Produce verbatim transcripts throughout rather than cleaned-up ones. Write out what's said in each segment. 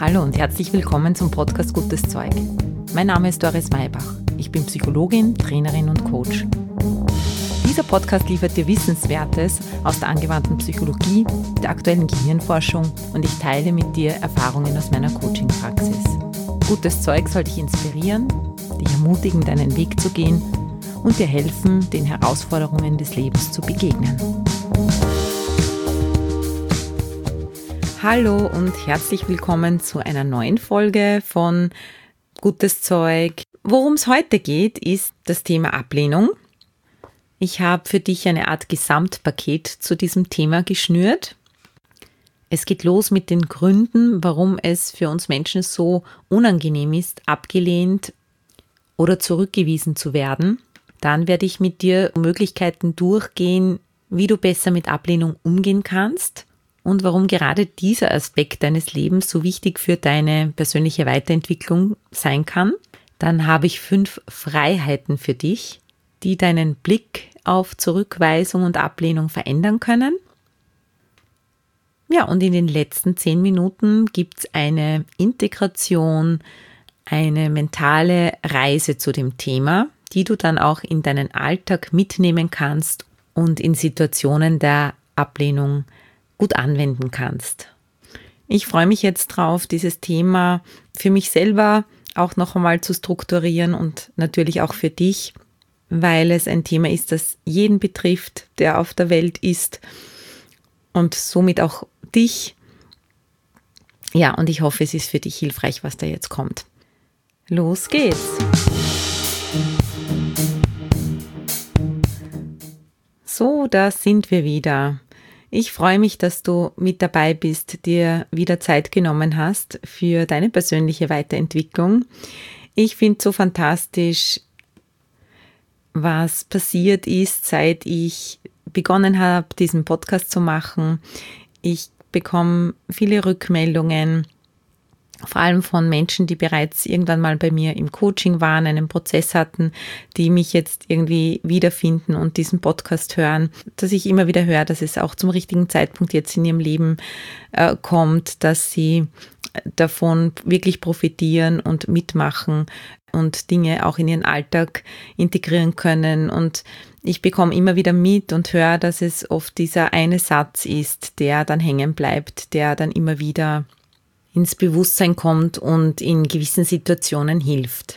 Hallo und herzlich willkommen zum Podcast Gutes Zeug. Mein Name ist Doris Maybach. Ich bin Psychologin, Trainerin und Coach. Dieser Podcast liefert dir Wissenswertes aus der angewandten Psychologie, der aktuellen Gehirnforschung und ich teile mit dir Erfahrungen aus meiner Coaching-Praxis. Gutes Zeug soll dich inspirieren, dich ermutigen, deinen Weg zu gehen und dir helfen, den Herausforderungen des Lebens zu begegnen. Hallo und herzlich willkommen zu einer neuen Folge von Gutes Zeug. Worum es heute geht, ist das Thema Ablehnung. Ich habe für dich eine Art Gesamtpaket zu diesem Thema geschnürt. Es geht los mit den Gründen, warum es für uns Menschen so unangenehm ist, abgelehnt oder zurückgewiesen zu werden. Dann werde ich mit dir Möglichkeiten durchgehen, wie du besser mit Ablehnung umgehen kannst und warum gerade dieser Aspekt deines Lebens so wichtig für deine persönliche Weiterentwicklung sein kann. Dann habe ich fünf Freiheiten für dich, die deinen Blick auf Zurückweisung und Ablehnung verändern können. Ja, und in den letzten zehn Minuten gibt es eine Integration, eine mentale Reise zu dem Thema, die du dann auch in deinen Alltag mitnehmen kannst und in Situationen der Ablehnung gut anwenden kannst. Ich freue mich jetzt drauf, dieses Thema für mich selber auch noch einmal zu strukturieren und natürlich auch für dich, weil es ein Thema ist, das jeden betrifft, der auf der Welt ist und somit auch dich. Ja, und ich hoffe, es ist für dich hilfreich, was da jetzt kommt. Los geht's! So, da sind wir wieder. Ich freue mich, dass du mit dabei bist, dir wieder Zeit genommen hast für deine persönliche Weiterentwicklung. Ich finde es so fantastisch, was passiert ist, seit ich begonnen habe, diesen Podcast zu machen. Ich bekomme viele Rückmeldungen, vor allem von Menschen, die bereits irgendwann mal bei mir im Coaching waren, einen Prozess hatten, die mich jetzt irgendwie wiederfinden und diesen Podcast hören, dass ich immer wieder höre, dass es auch zum richtigen Zeitpunkt jetzt in ihrem Leben äh, kommt, dass sie davon wirklich profitieren und mitmachen und Dinge auch in ihren Alltag integrieren können. Und ich bekomme immer wieder mit und höre, dass es oft dieser eine Satz ist, der dann hängen bleibt, der dann immer wieder ins Bewusstsein kommt und in gewissen Situationen hilft.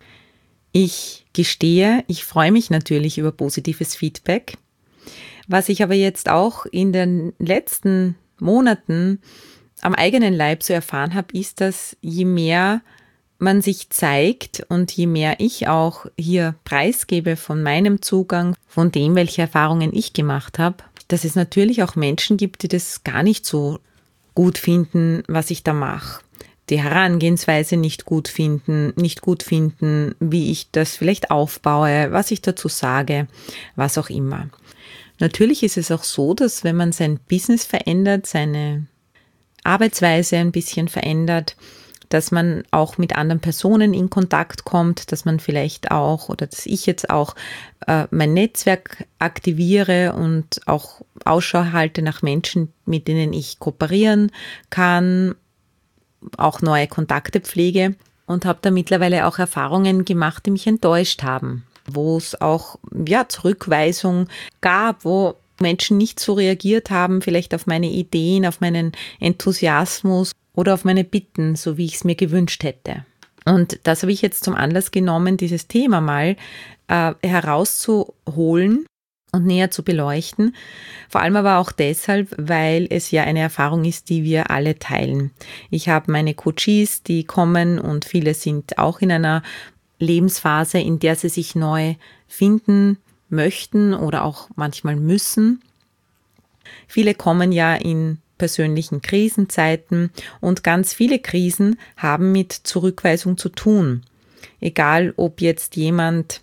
Ich gestehe, ich freue mich natürlich über positives Feedback. Was ich aber jetzt auch in den letzten Monaten am eigenen Leib so erfahren habe, ist, dass je mehr man sich zeigt und je mehr ich auch hier preisgebe von meinem Zugang, von dem, welche Erfahrungen ich gemacht habe, dass es natürlich auch Menschen gibt, die das gar nicht so gut finden, was ich da mache, die Herangehensweise nicht gut finden, nicht gut finden, wie ich das vielleicht aufbaue, was ich dazu sage, was auch immer. Natürlich ist es auch so, dass wenn man sein Business verändert, seine Arbeitsweise ein bisschen verändert, dass man auch mit anderen Personen in Kontakt kommt, dass man vielleicht auch oder dass ich jetzt auch äh, mein Netzwerk aktiviere und auch Ausschau halte nach Menschen, mit denen ich kooperieren kann, auch neue Kontakte pflege und habe da mittlerweile auch Erfahrungen gemacht, die mich enttäuscht haben, wo es auch ja, Zurückweisung gab, wo Menschen nicht so reagiert haben, vielleicht auf meine Ideen, auf meinen Enthusiasmus oder auf meine Bitten, so wie ich es mir gewünscht hätte. Und das habe ich jetzt zum Anlass genommen, dieses Thema mal äh, herauszuholen und näher zu beleuchten. Vor allem aber auch deshalb, weil es ja eine Erfahrung ist, die wir alle teilen. Ich habe meine Coaches, die kommen und viele sind auch in einer Lebensphase, in der sie sich neu finden möchten oder auch manchmal müssen. Viele kommen ja in persönlichen Krisenzeiten und ganz viele Krisen haben mit Zurückweisung zu tun. Egal, ob jetzt jemand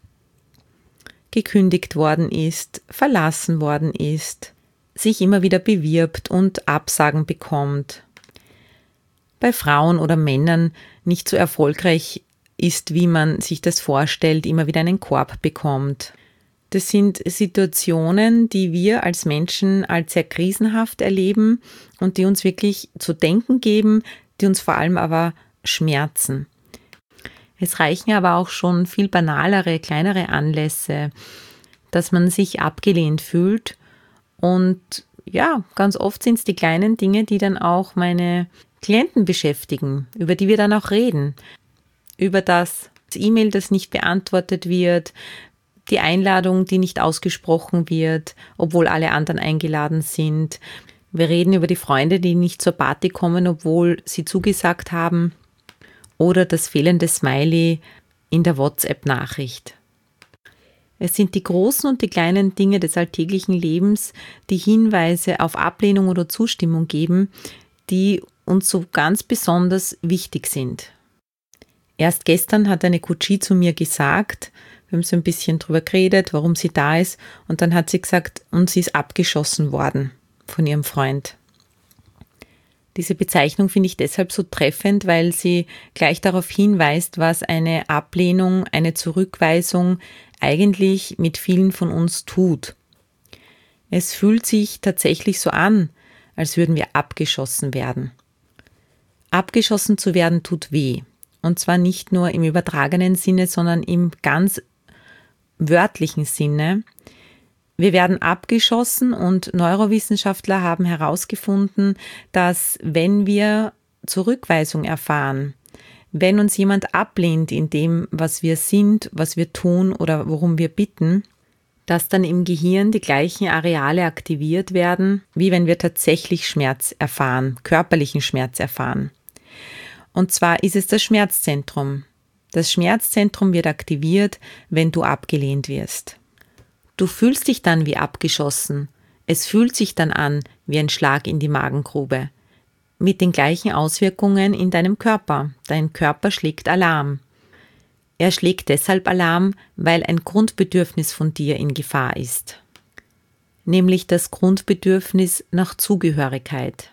gekündigt worden ist, verlassen worden ist, sich immer wieder bewirbt und Absagen bekommt, bei Frauen oder Männern nicht so erfolgreich ist, wie man sich das vorstellt, immer wieder einen Korb bekommt. Das sind Situationen, die wir als Menschen als sehr krisenhaft erleben und die uns wirklich zu denken geben, die uns vor allem aber schmerzen. Es reichen aber auch schon viel banalere, kleinere Anlässe, dass man sich abgelehnt fühlt. Und ja, ganz oft sind es die kleinen Dinge, die dann auch meine Klienten beschäftigen, über die wir dann auch reden. Über das E-Mail, das nicht beantwortet wird, die Einladung, die nicht ausgesprochen wird, obwohl alle anderen eingeladen sind. Wir reden über die Freunde, die nicht zur Party kommen, obwohl sie zugesagt haben. Oder das fehlende Smiley in der WhatsApp-Nachricht. Es sind die großen und die kleinen Dinge des alltäglichen Lebens, die Hinweise auf Ablehnung oder Zustimmung geben, die uns so ganz besonders wichtig sind. Erst gestern hat eine Coachie zu mir gesagt, wir haben so ein bisschen drüber geredet, warum sie da ist, und dann hat sie gesagt, und sie ist abgeschossen worden von ihrem Freund. Diese Bezeichnung finde ich deshalb so treffend, weil sie gleich darauf hinweist, was eine Ablehnung, eine Zurückweisung eigentlich mit vielen von uns tut. Es fühlt sich tatsächlich so an, als würden wir abgeschossen werden. Abgeschossen zu werden tut weh. Und zwar nicht nur im übertragenen Sinne, sondern im ganz wörtlichen Sinne. Wir werden abgeschossen und Neurowissenschaftler haben herausgefunden, dass wenn wir Zurückweisung erfahren, wenn uns jemand ablehnt in dem, was wir sind, was wir tun oder worum wir bitten, dass dann im Gehirn die gleichen Areale aktiviert werden, wie wenn wir tatsächlich Schmerz erfahren, körperlichen Schmerz erfahren. Und zwar ist es das Schmerzzentrum. Das Schmerzzentrum wird aktiviert, wenn du abgelehnt wirst. Du fühlst dich dann wie abgeschossen. Es fühlt sich dann an wie ein Schlag in die Magengrube. Mit den gleichen Auswirkungen in deinem Körper. Dein Körper schlägt Alarm. Er schlägt deshalb Alarm, weil ein Grundbedürfnis von dir in Gefahr ist. Nämlich das Grundbedürfnis nach Zugehörigkeit.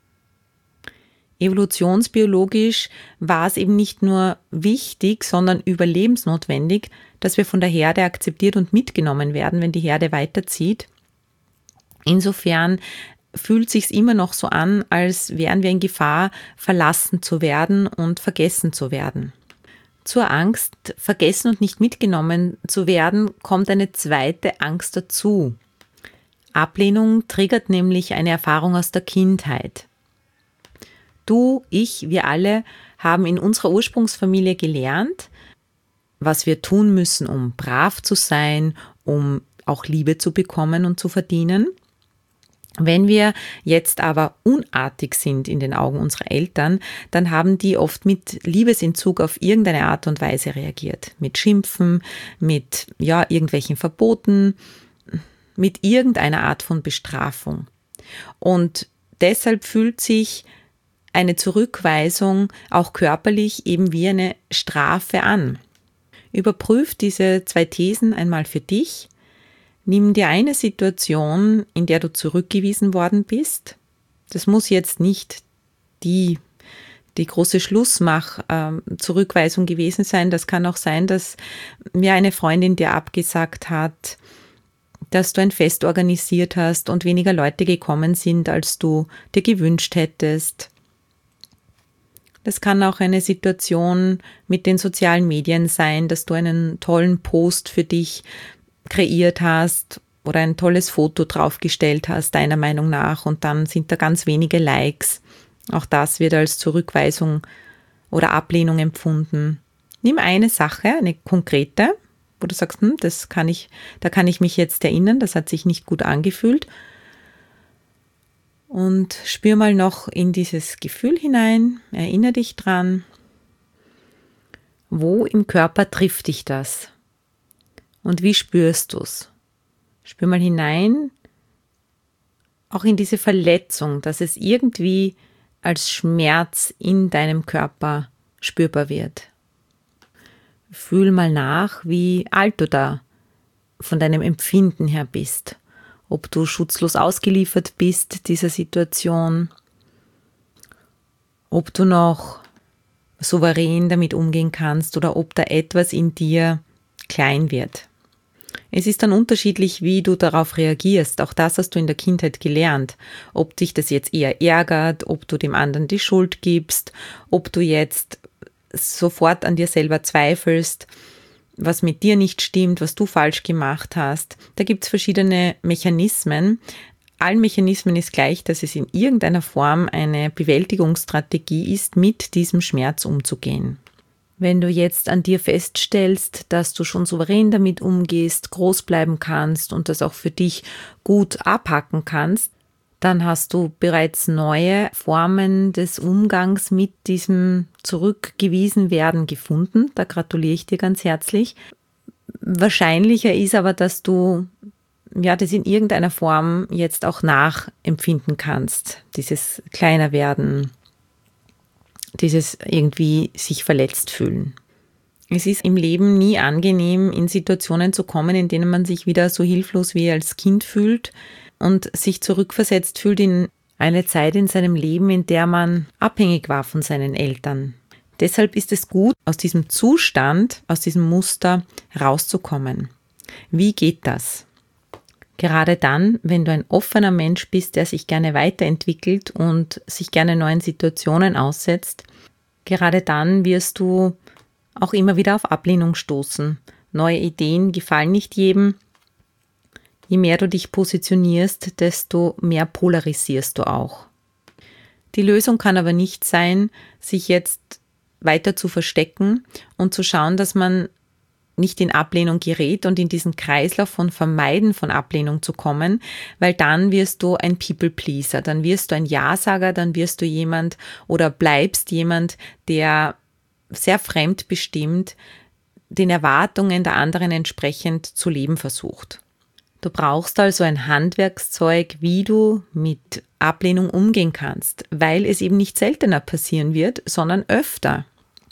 Evolutionsbiologisch war es eben nicht nur wichtig, sondern überlebensnotwendig, dass wir von der Herde akzeptiert und mitgenommen werden, wenn die Herde weiterzieht. Insofern fühlt sich's immer noch so an, als wären wir in Gefahr, verlassen zu werden und vergessen zu werden. Zur Angst, vergessen und nicht mitgenommen zu werden, kommt eine zweite Angst dazu. Ablehnung triggert nämlich eine Erfahrung aus der Kindheit. Du, ich, wir alle haben in unserer Ursprungsfamilie gelernt, was wir tun müssen, um brav zu sein, um auch Liebe zu bekommen und zu verdienen. Wenn wir jetzt aber unartig sind in den Augen unserer Eltern, dann haben die oft mit Liebesentzug auf irgendeine Art und Weise reagiert. Mit Schimpfen, mit ja, irgendwelchen Verboten, mit irgendeiner Art von Bestrafung. Und deshalb fühlt sich eine Zurückweisung auch körperlich eben wie eine Strafe an. Überprüf diese zwei Thesen einmal für dich. Nimm dir eine Situation, in der du zurückgewiesen worden bist. Das muss jetzt nicht die, die große Schlussmach-Zurückweisung gewesen sein. Das kann auch sein, dass mir eine Freundin dir abgesagt hat, dass du ein Fest organisiert hast und weniger Leute gekommen sind, als du dir gewünscht hättest. Das kann auch eine Situation mit den sozialen Medien sein, dass du einen tollen Post für dich kreiert hast oder ein tolles Foto draufgestellt hast, deiner Meinung nach, und dann sind da ganz wenige Likes. Auch das wird als Zurückweisung oder Ablehnung empfunden. Nimm eine Sache, eine konkrete, wo du sagst, hm, das kann ich, da kann ich mich jetzt erinnern, das hat sich nicht gut angefühlt. Und spür mal noch in dieses Gefühl hinein, erinnere dich dran, wo im Körper trifft dich das und wie spürst du es? Spür mal hinein, auch in diese Verletzung, dass es irgendwie als Schmerz in deinem Körper spürbar wird. Fühl mal nach, wie alt du da von deinem Empfinden her bist. Ob du schutzlos ausgeliefert bist dieser Situation, ob du noch souverän damit umgehen kannst oder ob da etwas in dir klein wird. Es ist dann unterschiedlich, wie du darauf reagierst. Auch das hast du in der Kindheit gelernt. Ob dich das jetzt eher ärgert, ob du dem anderen die Schuld gibst, ob du jetzt sofort an dir selber zweifelst, was mit dir nicht stimmt, was du falsch gemacht hast. Da gibt es verschiedene Mechanismen. Allen Mechanismen ist gleich, dass es in irgendeiner Form eine Bewältigungsstrategie ist, mit diesem Schmerz umzugehen. Wenn du jetzt an dir feststellst, dass du schon souverän damit umgehst, groß bleiben kannst und das auch für dich gut abhacken kannst, dann hast du bereits neue Formen des Umgangs mit diesem Zurückgewiesenwerden gefunden. Da gratuliere ich dir ganz herzlich. Wahrscheinlicher ist aber, dass du ja, das in irgendeiner Form jetzt auch nachempfinden kannst. Dieses kleiner werden, dieses irgendwie sich verletzt fühlen. Es ist im Leben nie angenehm, in Situationen zu kommen, in denen man sich wieder so hilflos wie als Kind fühlt und sich zurückversetzt fühlt in eine Zeit in seinem Leben, in der man abhängig war von seinen Eltern. Deshalb ist es gut, aus diesem Zustand, aus diesem Muster rauszukommen. Wie geht das? Gerade dann, wenn du ein offener Mensch bist, der sich gerne weiterentwickelt und sich gerne neuen Situationen aussetzt, gerade dann wirst du auch immer wieder auf Ablehnung stoßen. Neue Ideen gefallen nicht jedem. Je mehr du dich positionierst, desto mehr polarisierst du auch. Die Lösung kann aber nicht sein, sich jetzt weiter zu verstecken und zu schauen, dass man nicht in Ablehnung gerät und in diesen Kreislauf von Vermeiden von Ablehnung zu kommen, weil dann wirst du ein People-Pleaser, dann wirst du ein Ja-Sager, dann wirst du jemand oder bleibst jemand, der sehr fremdbestimmt den Erwartungen der anderen entsprechend zu leben versucht. Du brauchst also ein Handwerkszeug, wie du mit Ablehnung umgehen kannst, weil es eben nicht seltener passieren wird, sondern öfter.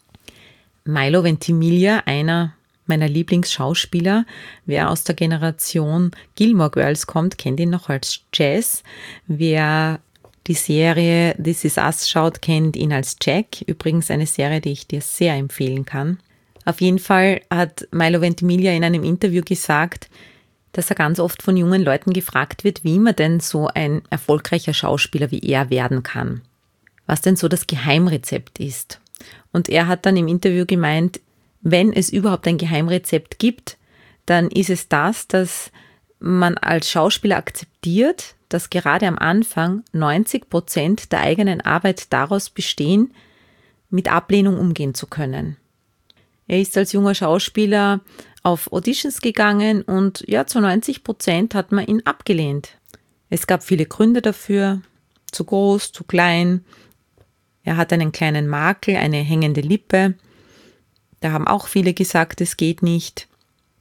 Milo Ventimiglia, einer meiner Lieblingsschauspieler, wer aus der Generation Gilmore Girls kommt, kennt ihn noch als Jazz. Wer die Serie This Is Us schaut, kennt ihn als Jack. Übrigens eine Serie, die ich dir sehr empfehlen kann. Auf jeden Fall hat Milo Ventimiglia in einem Interview gesagt, dass er ganz oft von jungen Leuten gefragt wird, wie man denn so ein erfolgreicher Schauspieler wie er werden kann. Was denn so das Geheimrezept ist. Und er hat dann im Interview gemeint, wenn es überhaupt ein Geheimrezept gibt, dann ist es das, dass man als Schauspieler akzeptiert, dass gerade am Anfang neunzig Prozent der eigenen Arbeit daraus bestehen, mit Ablehnung umgehen zu können. Er ist als junger Schauspieler auf Auditions gegangen und ja, zu neunzig Prozent hat man ihn abgelehnt. Es gab viele Gründe dafür, zu groß, zu klein. Er hat einen kleinen Makel, eine hängende Lippe. Da haben auch viele gesagt, es geht nicht.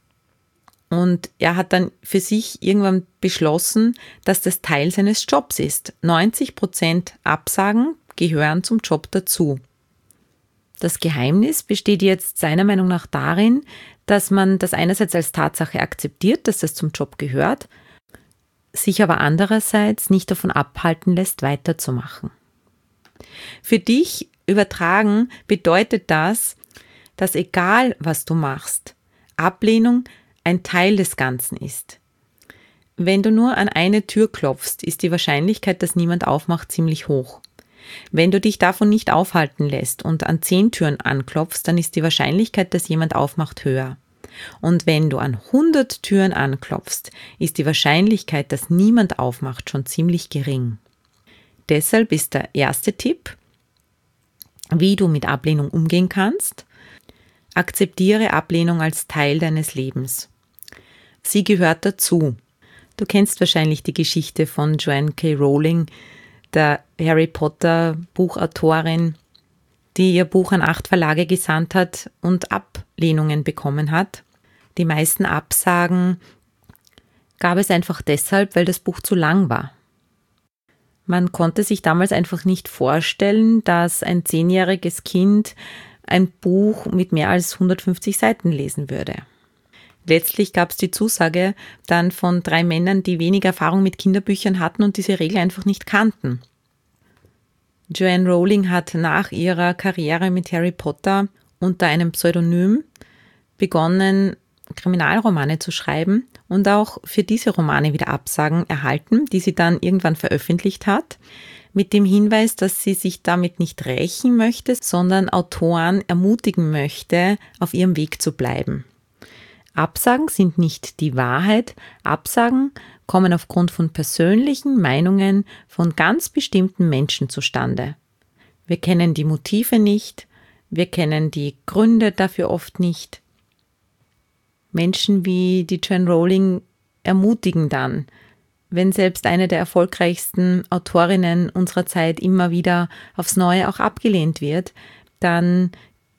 Und er hat dann für sich irgendwann beschlossen, dass das Teil seines Jobs ist. neunzig Prozent Absagen gehören zum Job dazu. Das Geheimnis besteht jetzt seiner Meinung nach darin, dass man das einerseits als Tatsache akzeptiert, dass das zum Job gehört, sich aber andererseits nicht davon abhalten lässt, weiterzumachen. Für dich übertragen bedeutet das, dass egal was du machst, Ablehnung ein Teil des Ganzen ist. Wenn du nur an eine Tür klopfst, ist die Wahrscheinlichkeit, dass niemand aufmacht, ziemlich hoch. Wenn du dich davon nicht aufhalten lässt und an zehn Türen anklopfst, dann ist die Wahrscheinlichkeit, dass jemand aufmacht, höher. Und wenn du an hundert Türen anklopfst, ist die Wahrscheinlichkeit, dass niemand aufmacht, schon ziemlich gering. Deshalb ist der erste Tipp, wie du mit Ablehnung umgehen kannst: Akzeptiere Ablehnung als Teil deines Lebens. Sie gehört dazu. Du kennst wahrscheinlich die Geschichte von Joanne K. Rowling, der Harry Potter Buchautorin, die ihr Buch an acht Verlage gesandt hat und Ablehnungen bekommen hat. Die meisten Absagen gab es einfach deshalb, weil das Buch zu lang war. Man konnte sich damals einfach nicht vorstellen, dass ein zehnjähriges Kind ein Buch mit mehr als hundertfünfzig Seiten lesen würde. Letztlich gab es die Zusage dann von drei Männern, die wenig Erfahrung mit Kinderbüchern hatten und diese Regel einfach nicht kannten. Joanne Rowling hat nach ihrer Karriere mit Harry Potter unter einem Pseudonym begonnen, Kriminalromane zu schreiben und auch für diese Romane wieder Absagen erhalten, die sie dann irgendwann veröffentlicht hat, mit dem Hinweis, dass sie sich damit nicht rächen möchte, sondern Autoren ermutigen möchte, auf ihrem Weg zu bleiben. Absagen sind nicht die Wahrheit. Absagen kommen aufgrund von persönlichen Meinungen von ganz bestimmten Menschen zustande. Wir kennen die Motive nicht, wir kennen die Gründe dafür oft nicht. Menschen wie die Joanne Rowling ermutigen dann, wenn selbst eine der erfolgreichsten Autorinnen unserer Zeit immer wieder aufs Neue auch abgelehnt wird, dann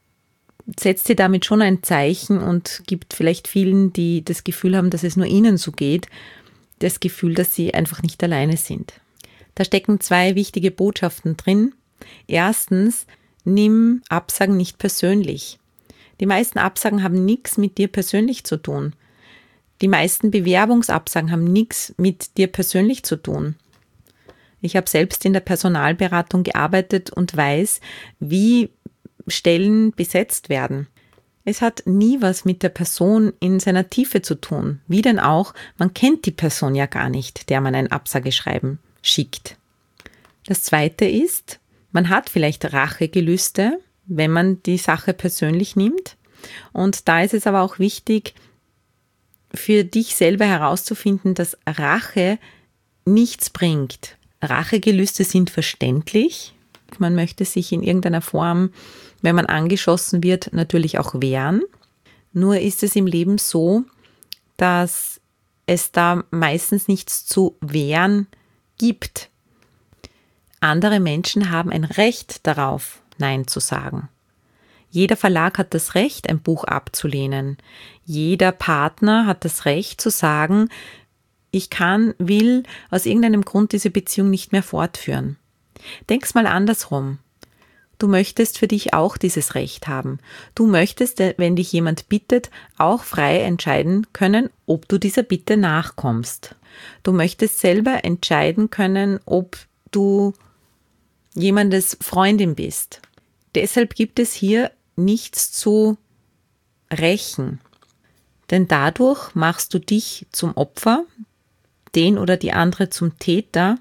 setzt sie damit schon ein Zeichen und gibt vielleicht vielen, die das Gefühl haben, dass es nur ihnen so geht, das Gefühl, dass sie einfach nicht alleine sind. Da stecken zwei wichtige Botschaften drin. Erstens, nimm Absagen nicht persönlich. Die meisten Absagen haben nichts mit dir persönlich zu tun. Die meisten Bewerbungsabsagen haben nichts mit dir persönlich zu tun. Ich habe selbst in der Personalberatung gearbeitet und weiß, wie Stellen besetzt werden. Es hat nie was mit der Person in seiner Tiefe zu tun. Wie denn auch, man kennt die Person ja gar nicht, der man ein Absageschreiben schickt. Das Zweite ist, man hat vielleicht Rachegelüste, wenn man die Sache persönlich nimmt. Und da ist es aber auch wichtig, für dich selber herauszufinden, dass Rache nichts bringt. Rachegelüste sind verständlich. Man möchte sich in irgendeiner Form, wenn man angeschossen wird, natürlich auch wehren. Nur ist es im Leben so, dass es da meistens nichts zu wehren gibt. Andere Menschen haben ein Recht darauf, Nein zu sagen. Jeder Verlag hat das Recht, ein Buch abzulehnen. Jeder Partner hat das Recht zu sagen, ich kann, will aus irgendeinem Grund diese Beziehung nicht mehr fortführen. Denk's mal andersrum. Du möchtest für dich auch dieses Recht haben. Du möchtest, wenn dich jemand bittet, auch frei entscheiden können, ob du dieser Bitte nachkommst. Du möchtest selber entscheiden können, ob du jemandes Freundin bist. Deshalb gibt es hier nichts zu rächen, denn dadurch machst du dich zum Opfer, den oder die andere zum Täter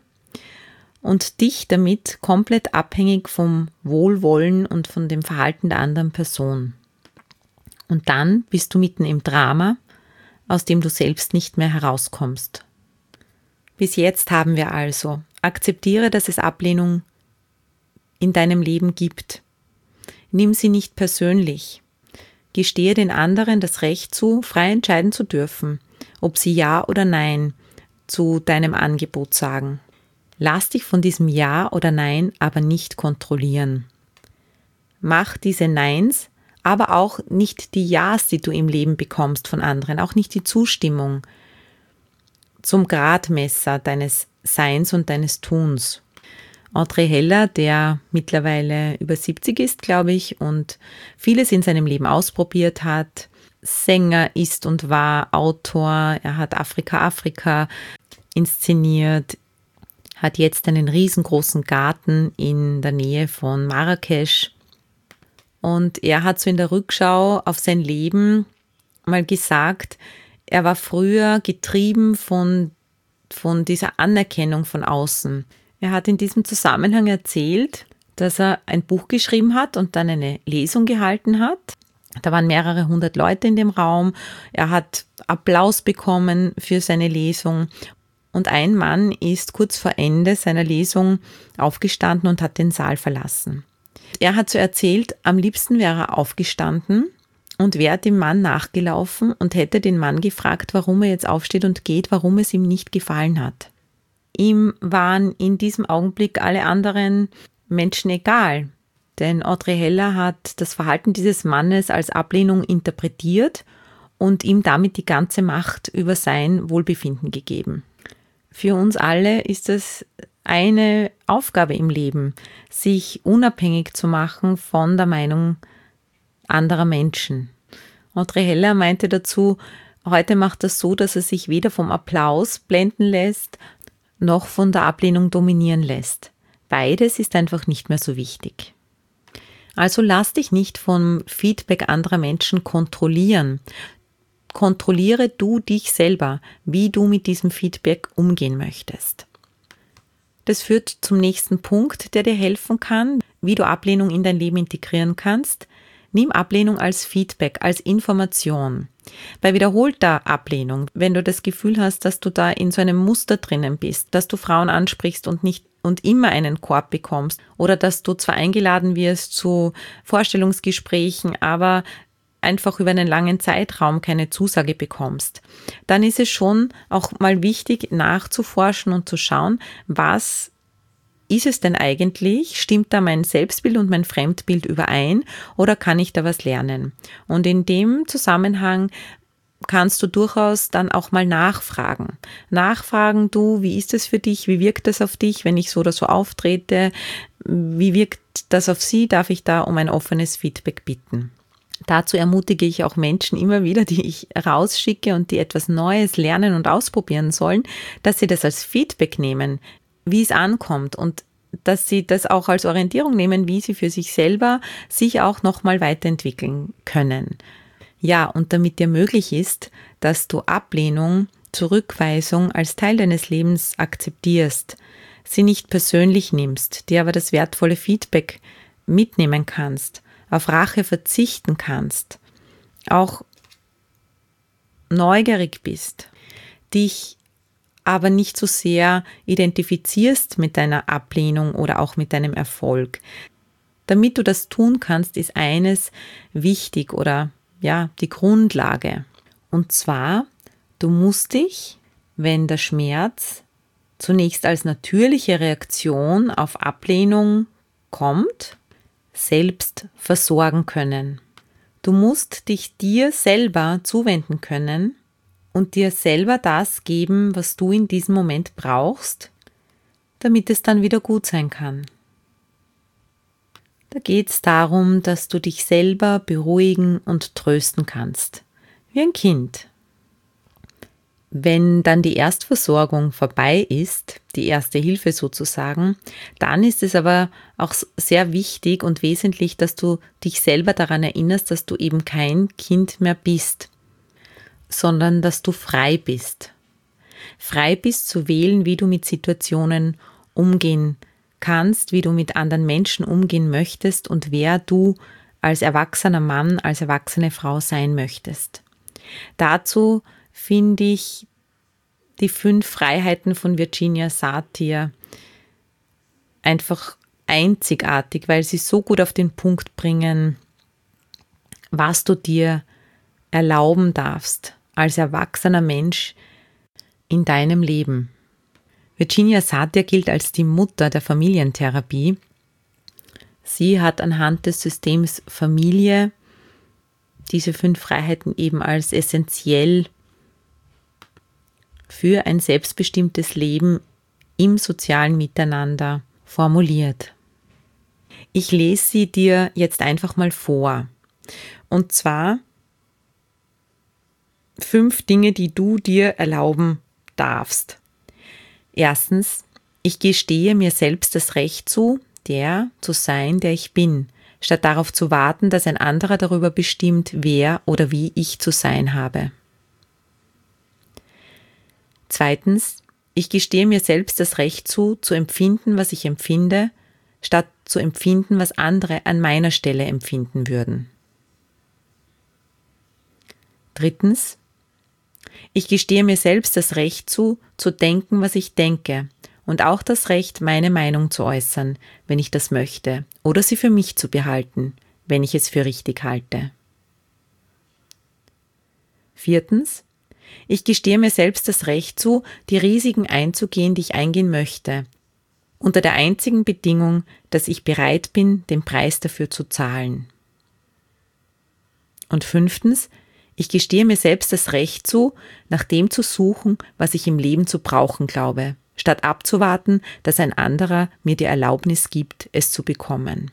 und dich damit komplett abhängig vom Wohlwollen und von dem Verhalten der anderen Person. Und dann bist du mitten im Drama, aus dem du selbst nicht mehr herauskommst. Bis jetzt haben wir also, akzeptiere, dass es Ablehnung in deinem Leben gibt. Nimm sie nicht persönlich. Gestehe den anderen das Recht zu, frei entscheiden zu dürfen, ob sie Ja oder Nein zu deinem Angebot sagen. Lass dich von diesem Ja oder Nein aber nicht kontrollieren. Mach diese Neins, aber auch nicht die Ja's, die du im Leben bekommst von anderen, auch nicht die Zustimmung, zum Gradmesser deines Seins und deines Tuns. Audrey Heller, der mittlerweile über siebzig ist, glaube ich, und vieles in seinem Leben ausprobiert hat, Sänger ist und war, Autor, er hat Afrika Afrika inszeniert, hat jetzt einen riesengroßen Garten in der Nähe von Marrakesch. Und er hat so in der Rückschau auf sein Leben mal gesagt, er war früher getrieben von, von dieser Anerkennung von außen. Er hat in diesem Zusammenhang erzählt, dass er ein Buch geschrieben hat und dann eine Lesung gehalten hat. Da waren mehrere hundert Leute in dem Raum. Er hat Applaus bekommen für seine Lesung. Und ein Mann ist kurz vor Ende seiner Lesung aufgestanden und hat den Saal verlassen. Er hat so erzählt, am liebsten wäre er aufgestanden und wäre dem Mann nachgelaufen und hätte den Mann gefragt, warum er jetzt aufsteht und geht, warum es ihm nicht gefallen hat. Ihm waren in diesem Augenblick alle anderen Menschen egal, denn Audrey Heller hat das Verhalten dieses Mannes als Ablehnung interpretiert und ihm damit die ganze Macht über sein Wohlbefinden gegeben. Für uns alle ist es eine Aufgabe im Leben, sich unabhängig zu machen von der Meinung anderer Menschen. Audrey Heller meinte dazu, heute macht er es so, dass er sich weder vom Applaus blenden lässt, noch von der Ablehnung dominieren lässt. Beides ist einfach nicht mehr so wichtig. Also lass dich nicht vom Feedback anderer Menschen kontrollieren. kontrolliere du dich selber, wie du mit diesem Feedback umgehen möchtest. Das führt zum nächsten Punkt, der dir helfen kann, wie du Ablehnung in dein Leben integrieren kannst. Nimm Ablehnung als Feedback, als Information. Bei wiederholter Ablehnung, wenn du das Gefühl hast, dass du da in so einem Muster drinnen bist, dass du Frauen ansprichst und nicht und immer einen Korb bekommst oder dass du zwar eingeladen wirst zu Vorstellungsgesprächen, aber einfach über einen langen Zeitraum keine Zusage bekommst, dann ist es schon auch mal wichtig nachzuforschen und zu schauen, was ist es denn eigentlich? Stimmt da mein Selbstbild und mein Fremdbild überein oder kann ich da was lernen? Und in dem Zusammenhang kannst du durchaus dann auch mal nachfragen. Nachfragen, du, wie ist es für dich? Wie wirkt das auf dich, wenn ich so oder so auftrete? Wie wirkt das auf sie? Darf ich da um ein offenes Feedback bitten? Dazu ermutige ich auch Menschen immer wieder, die ich rausschicke und die etwas Neues lernen und ausprobieren sollen, dass sie das als Feedback nehmen, wie es ankommt und dass sie das auch als Orientierung nehmen, wie sie für sich selber sich auch nochmal weiterentwickeln können. Ja, und damit dir möglich ist, dass du Ablehnung, Zurückweisung als Teil deines Lebens akzeptierst, sie nicht persönlich nimmst, dir aber das wertvolle Feedback mitnehmen kannst, auf Rache verzichten kannst, auch neugierig bist, dich aber nicht so sehr identifizierst mit deiner Ablehnung oder auch mit deinem Erfolg. Damit du das tun kannst, ist eines wichtig oder ja, die Grundlage. Und zwar, du musst dich, wenn der Schmerz zunächst als natürliche Reaktion auf Ablehnung kommt, selbst versorgen können. Du musst dich dir selber zuwenden können und dir selber das geben, was du in diesem Moment brauchst, damit es dann wieder gut sein kann. Da geht es darum, dass du dich selber beruhigen und trösten kannst, wie ein Kind. Wenn dann die Erstversorgung vorbei ist, die erste Hilfe sozusagen, dann ist es aber auch sehr wichtig und wesentlich, dass du dich selber daran erinnerst, dass du eben kein Kind mehr bist, sondern dass du frei bist. Frei bist zu wählen, wie du mit Situationen umgehen kannst, wie du mit anderen Menschen umgehen möchtest und wer du als erwachsener Mann, als erwachsene Frau sein möchtest. Dazu finde ich die fünf Freiheiten von Virginia Satir einfach einzigartig, weil sie so gut auf den Punkt bringen, was du dir erlauben darfst als erwachsener Mensch in deinem Leben. Virginia Satir gilt als die Mutter der Familientherapie. Sie hat anhand des Systems Familie diese fünf Freiheiten eben als essentiell für ein selbstbestimmtes Leben im sozialen Miteinander formuliert. Ich lese sie dir jetzt einfach mal vor. Und zwar fünf Dinge, die du dir erlauben darfst. Erstens, ich gestehe mir selbst das Recht zu, der zu sein, der ich bin, statt darauf zu warten, dass ein anderer darüber bestimmt, wer oder wie ich zu sein habe. Zweitens, ich gestehe mir selbst das Recht zu, zu empfinden, was ich empfinde, statt zu empfinden, was andere an meiner Stelle empfinden würden. Drittens, ich gestehe mir selbst das Recht zu, zu denken, was ich denke, und auch das Recht, meine Meinung zu äußern, wenn ich das möchte, oder sie für mich zu behalten, wenn ich es für richtig halte. Viertens, ich gestehe mir selbst das Recht zu, die Risiken einzugehen, die ich eingehen möchte, unter der einzigen Bedingung, dass ich bereit bin, den Preis dafür zu zahlen. Und fünftens, ich gestehe mir selbst das Recht zu, nach dem zu suchen, was ich im Leben zu brauchen glaube, statt abzuwarten, dass ein anderer mir die Erlaubnis gibt, es zu bekommen.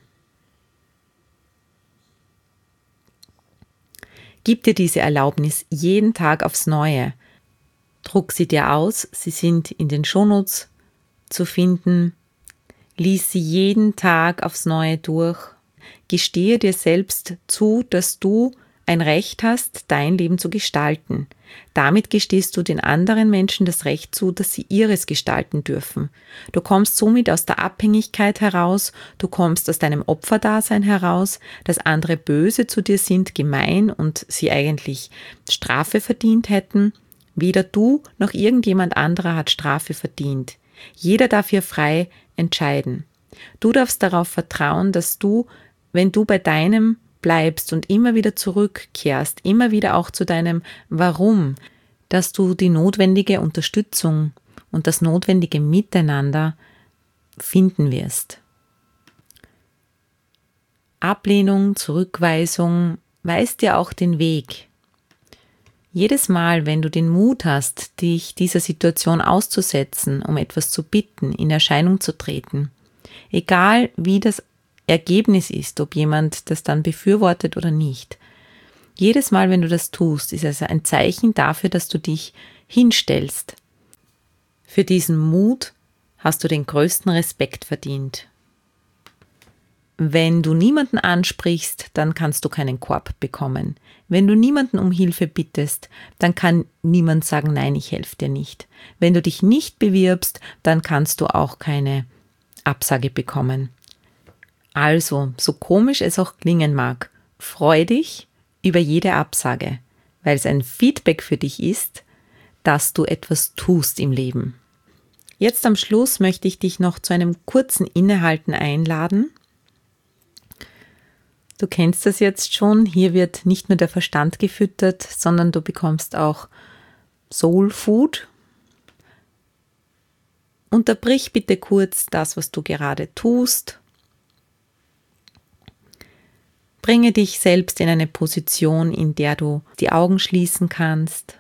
Gib dir diese Erlaubnis jeden Tag aufs Neue. Druck sie dir aus, sie sind in den Shownotes zu finden. Lies sie jeden Tag aufs Neue durch. Gestehe dir selbst zu, dass du ein Recht hast, dein Leben zu gestalten. Damit gestehst du den anderen Menschen das Recht zu, dass sie ihres gestalten dürfen. Du kommst somit aus der Abhängigkeit heraus, du kommst aus deinem Opferdasein heraus, dass andere böse zu dir sind, gemein und sie eigentlich Strafe verdient hätten. Weder du noch irgendjemand anderer hat Strafe verdient. Jeder darf hier frei entscheiden. Du darfst darauf vertrauen, dass du, wenn du bei deinem bleibst und immer wieder zurückkehrst, immer wieder auch zu deinem Warum, dass du die notwendige Unterstützung und das notwendige Miteinander finden wirst. Ablehnung, Zurückweisung weist dir auch den Weg. Jedes Mal, wenn du den Mut hast, dich dieser Situation auszusetzen, um etwas zu bitten, in Erscheinung zu treten, egal wie das Ergebnis ist, ob jemand das dann befürwortet oder nicht. Jedes Mal, wenn du das tust, ist also ein Zeichen dafür, dass du dich hinstellst. Für diesen Mut hast du den größten Respekt verdient. Wenn du niemanden ansprichst, dann kannst du keinen Korb bekommen. Wenn du niemanden um Hilfe bittest, dann kann niemand sagen, nein, ich helfe dir nicht. Wenn du dich nicht bewirbst, dann kannst du auch keine Absage bekommen. Also, so komisch es auch klingen mag, freu dich über jede Absage, weil es ein Feedback für dich ist, dass du etwas tust im Leben. Jetzt am Schluss möchte ich dich noch zu einem kurzen Innehalten einladen. Du kennst das jetzt schon, hier wird nicht nur der Verstand gefüttert, sondern du bekommst auch Soul Food. Unterbrich bitte kurz das, was du gerade tust. Bringe dich selbst in eine Position, in der du die Augen schließen kannst.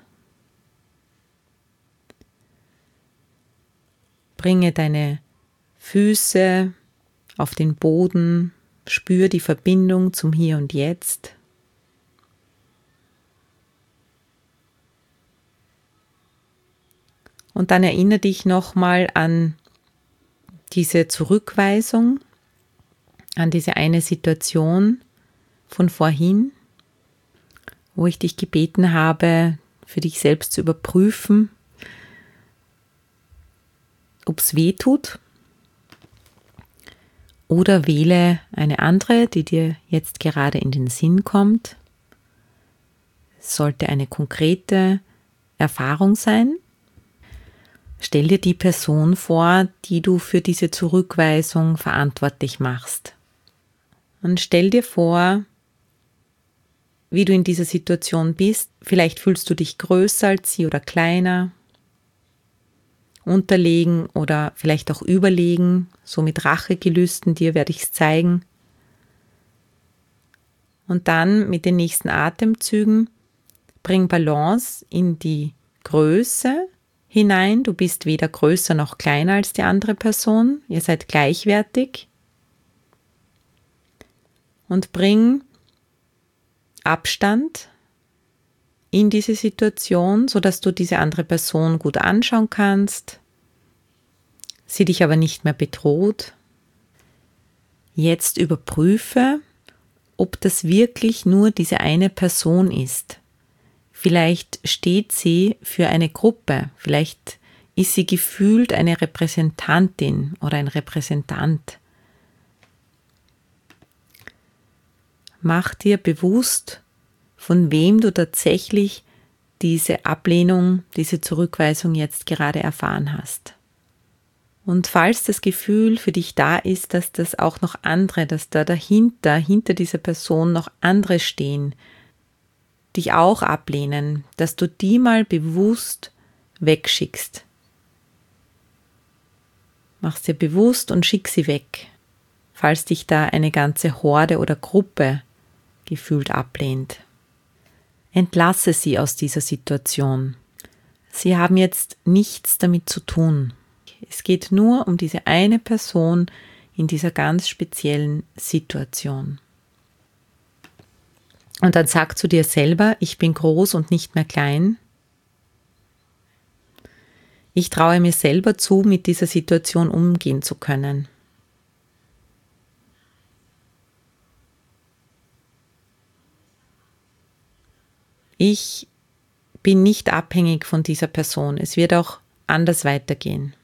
Bringe deine Füße auf den Boden, spür die Verbindung zum Hier und Jetzt. Und dann erinnere dich nochmal an diese Zurückweisung, an diese eine Situation von vorhin, wo ich dich gebeten habe, für dich selbst zu überprüfen, ob es weh tut, oder wähle eine andere, die dir jetzt gerade in den Sinn kommt. Es sollte eine konkrete Erfahrung sein. Stell dir die Person vor, die du für diese Zurückweisung verantwortlich machst. Und stell dir vor, wie du in dieser Situation bist. Vielleicht fühlst du dich größer als sie oder kleiner, unterlegen oder vielleicht auch überlegen, so mit Rachegelüsten, dir werde ich es zeigen. Und dann mit den nächsten Atemzügen bring Balance in die Größe hinein. Du bist weder größer noch kleiner als die andere Person, ihr seid gleichwertig. Und bring Abstand in diese Situation, sodass du diese andere Person gut anschauen kannst, sie dich aber nicht mehr bedroht. Jetzt überprüfe, ob das wirklich nur diese eine Person ist. Vielleicht steht sie für eine Gruppe, vielleicht ist sie gefühlt eine Repräsentantin oder ein Repräsentant. Mach dir bewusst, von wem du tatsächlich diese Ablehnung, diese Zurückweisung jetzt gerade erfahren hast. Und falls das Gefühl für dich da ist, dass das auch noch andere, dass da dahinter, hinter dieser Person noch andere stehen, dich auch ablehnen, dass du die mal bewusst wegschickst. Mach dir bewusst und schick sie weg, falls dich da eine ganze Horde oder Gruppe gefühlt ablehnt. Entlasse sie aus dieser Situation. Sie haben jetzt nichts damit zu tun. Es geht nur um diese eine Person in dieser ganz speziellen Situation. Und dann sag zu dir selber, ich bin groß und nicht mehr klein. Ich traue mir selber zu, mit dieser Situation umgehen zu können. ich bin nicht abhängig von dieser Person. Es wird auch anders weitergehen.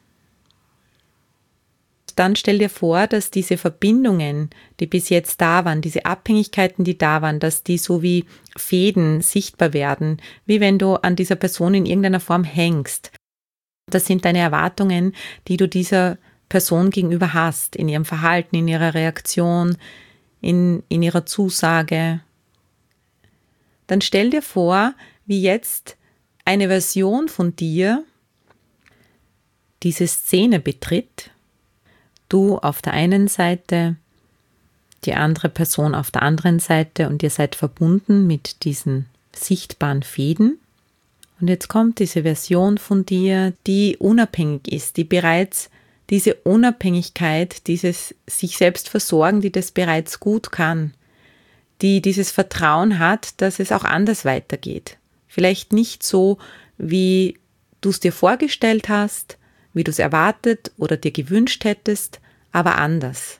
Dann stell dir vor, dass diese Verbindungen, die bis jetzt da waren, diese Abhängigkeiten, die da waren, dass die so wie Fäden sichtbar werden, wie wenn du an dieser Person in irgendeiner Form hängst. Das sind deine Erwartungen, die du dieser Person gegenüber hast, in ihrem Verhalten, in ihrer Reaktion, in, in ihrer Zusage. Dann stell dir vor, wie jetzt eine Version von dir diese Szene betritt, du auf der einen Seite, die andere Person auf der anderen Seite und ihr seid verbunden mit diesen sichtbaren Fäden. Und jetzt kommt diese Version von dir, die unabhängig ist, die bereits diese Unabhängigkeit, dieses sich selbst versorgen, die das bereits gut kann, die dieses Vertrauen hat, dass es auch anders weitergeht. Vielleicht nicht so, wie du es dir vorgestellt hast, wie du es erwartet oder dir gewünscht hättest, aber anders.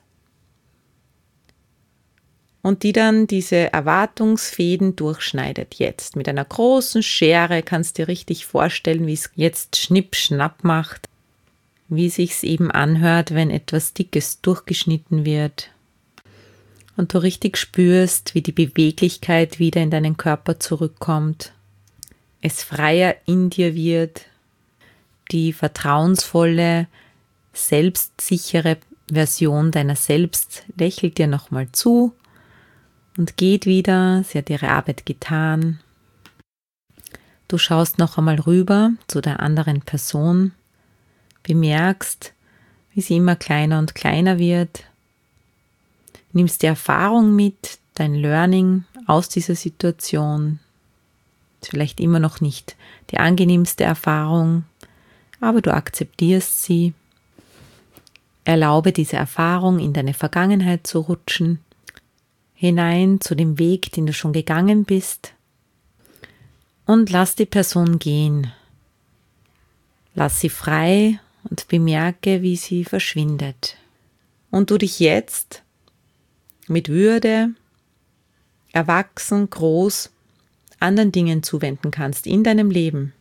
Und die dann diese Erwartungsfäden durchschneidet jetzt. Mit einer großen Schere kannst du dir richtig vorstellen, wie es jetzt schnipp-schnapp macht, wie sich's eben anhört, wenn etwas Dickes durchgeschnitten wird. Und du richtig spürst, wie die Beweglichkeit wieder in deinen Körper zurückkommt, es freier in dir wird, die vertrauensvolle, selbstsichere Version deiner selbst lächelt dir nochmal zu und geht wieder. Sie hat ihre Arbeit getan. Du schaust noch einmal rüber zu der anderen Person, bemerkst, wie sie immer kleiner und kleiner wird, nimmst die Erfahrung mit, dein Learning aus dieser Situation. Ist vielleicht immer noch nicht die angenehmste Erfahrung, aber du akzeptierst sie. Erlaube diese Erfahrung in deine Vergangenheit zu rutschen, hinein zu dem Weg, den du schon gegangen bist, und lass die Person gehen. Lass sie frei und bemerke, wie sie verschwindet. Und du dich jetzt mit Würde, erwachsen, groß, anderen Dingen zuwenden kannst in deinem Leben.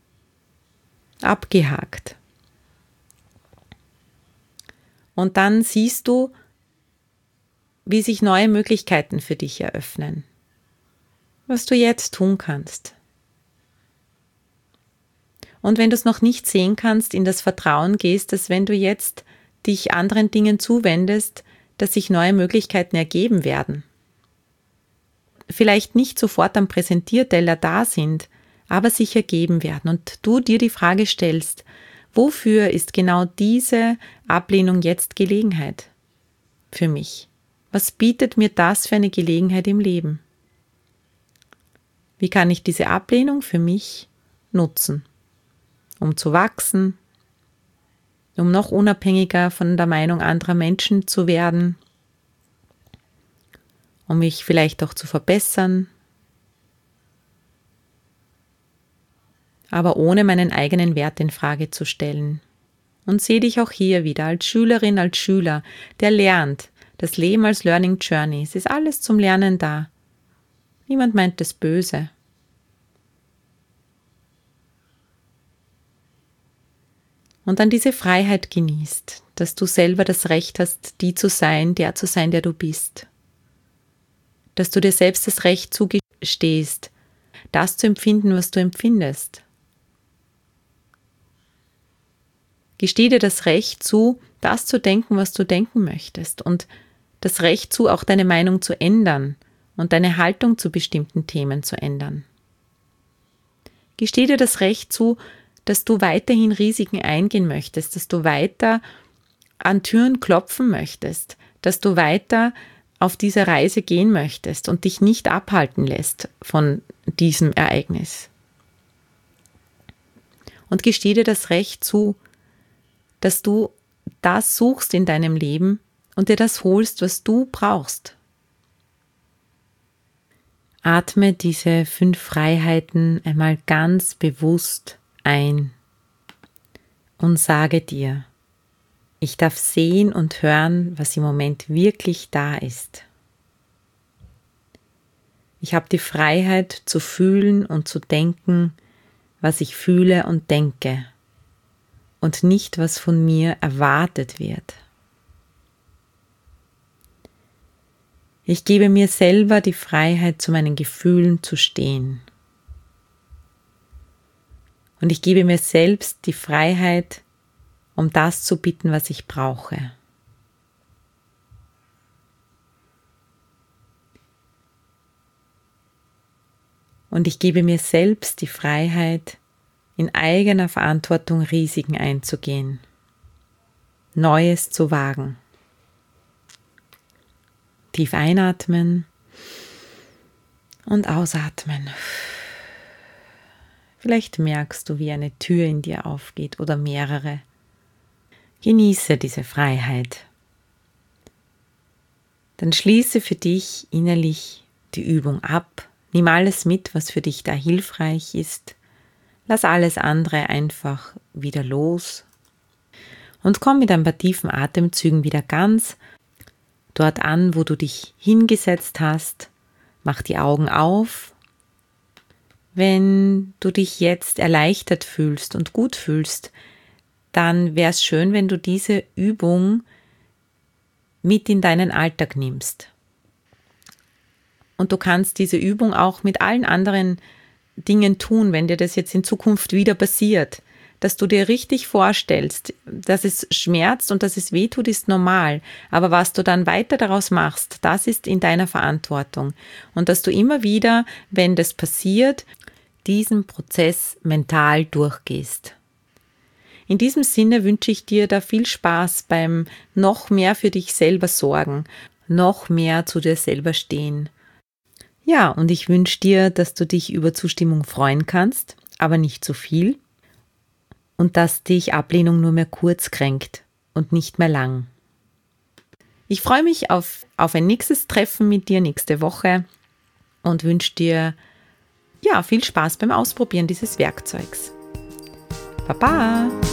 Abgehakt. Und dann siehst du, wie sich neue Möglichkeiten für dich eröffnen. Was du jetzt tun kannst. Und wenn du es noch nicht sehen kannst, in das Vertrauen gehst, dass wenn du jetzt dich anderen Dingen zuwendest, dass sich neue Möglichkeiten ergeben werden. Vielleicht nicht sofort am Präsentierteller da sind, aber sich ergeben werden und du dir die Frage stellst, wofür ist genau diese Ablehnung jetzt Gelegenheit für mich? Was bietet mir das für eine Gelegenheit im Leben? Wie kann ich diese Ablehnung für mich nutzen, um zu wachsen, um noch unabhängiger von der Meinung anderer Menschen zu werden, um mich vielleicht auch zu verbessern, aber ohne meinen eigenen Wert in Frage zu stellen. Und sehe dich auch hier wieder als Schülerin, als Schüler, der lernt, das Leben als Learning Journey. Es ist alles zum Lernen da. Niemand meint es böse. Und dann diese Freiheit genießt, dass du selber das Recht hast, die zu sein, der zu sein, der du bist. Dass du dir selbst das Recht zugestehst, das zu empfinden, was du empfindest. Gesteh dir das Recht zu, das zu denken, was du denken möchtest und das Recht zu, auch deine Meinung zu ändern und deine Haltung zu bestimmten Themen zu ändern. Gesteh dir das Recht zu, dass du weiterhin Risiken eingehen möchtest, dass du weiter an Türen klopfen möchtest, dass du weiter auf diese Reise gehen möchtest und dich nicht abhalten lässt von diesem Ereignis. Und gesteh dir das Recht zu, dass du das suchst in deinem Leben und dir das holst, was du brauchst. Atme diese fünf Freiheiten einmal ganz bewusst ein und sage dir, ich darf sehen und hören, was im Moment wirklich da ist. Ich habe die Freiheit zu fühlen und zu denken, was ich fühle und denke und nicht, was von mir erwartet wird. Ich gebe mir selber die Freiheit, zu meinen Gefühlen zu stehen. Und ich gebe mir selbst die Freiheit, um das zu bitten, was ich brauche. Und ich gebe mir selbst die Freiheit, in eigener Verantwortung Risiken einzugehen, Neues zu wagen. Tief einatmen und ausatmen. Vielleicht merkst du, wie eine Tür in dir aufgeht oder mehrere. Genieße diese Freiheit. Dann schließe für dich innerlich die Übung ab. Nimm alles mit, was für dich da hilfreich ist. Lass alles andere einfach wieder los. Und komm mit ein paar tiefen Atemzügen wieder ganz dort an, wo du dich hingesetzt hast. Mach die Augen auf. Wenn du dich jetzt erleichtert fühlst und gut fühlst, dann wäre es schön, wenn du diese Übung mit in deinen Alltag nimmst. Und du kannst diese Übung auch mit allen anderen Dingen tun, wenn dir das jetzt in Zukunft wieder passiert. Dass du dir richtig vorstellst, dass es schmerzt und dass es wehtut, ist normal. Aber was du dann weiter daraus machst, das ist in deiner Verantwortung. Und dass du immer wieder, wenn das passiert, diesen Prozess mental durchgehst. In diesem Sinne wünsche ich dir da viel Spaß beim noch mehr für dich selber sorgen, noch mehr zu dir selber stehen. Ja, und ich wünsche dir, dass du dich über Zustimmung freuen kannst, aber nicht zu viel. Und dass dich Ablehnung nur mehr kurz kränkt und nicht mehr lang. Ich freue mich auf, auf ein nächstes Treffen mit dir nächste Woche und wünsche dir ja, viel Spaß beim Ausprobieren dieses Werkzeugs. Baba!